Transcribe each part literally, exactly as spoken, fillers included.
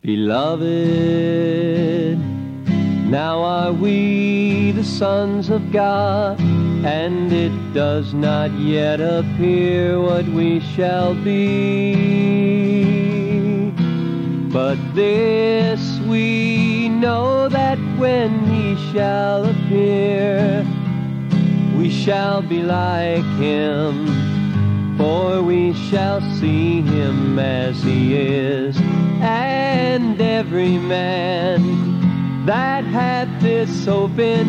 Beloved, now are we the sons of God, and it does not yet appear what we shall be. But this we know, that when he shall appear, we shall be like him, for we shall see him as he is. And every man that hath this hope in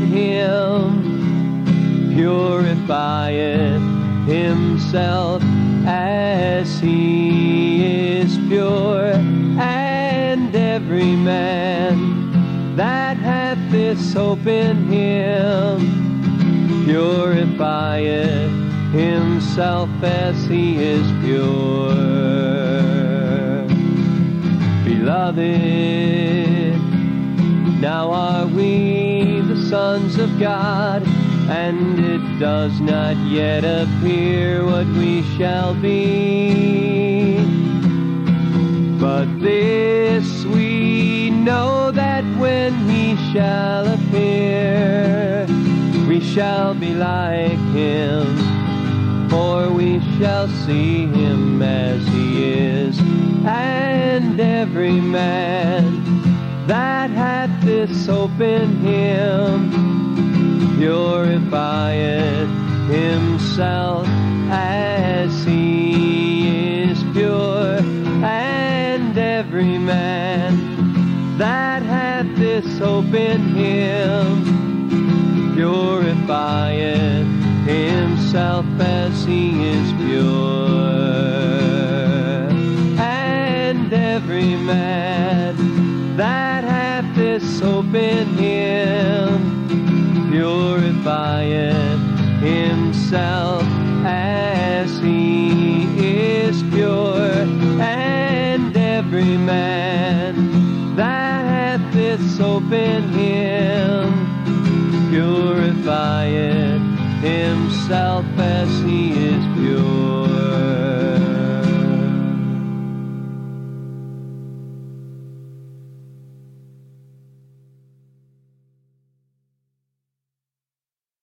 him purifieth himself as he is pure. And every man that hath this hope in him purifieth himself as he is pure. Beloved, now are we the sons of God, and it does not yet appear what we shall be. But this we know, that when he shall appear, we shall be like him, for we shall see him as he is. And every man that hath this hope in him purifieth himself as he is pure. And every man that hath this hope in him purifieth himself as he is pure. And every man that hath this hope in him purifieth himself as he is pure. And every man that hath this hope in him purifieth himself as he is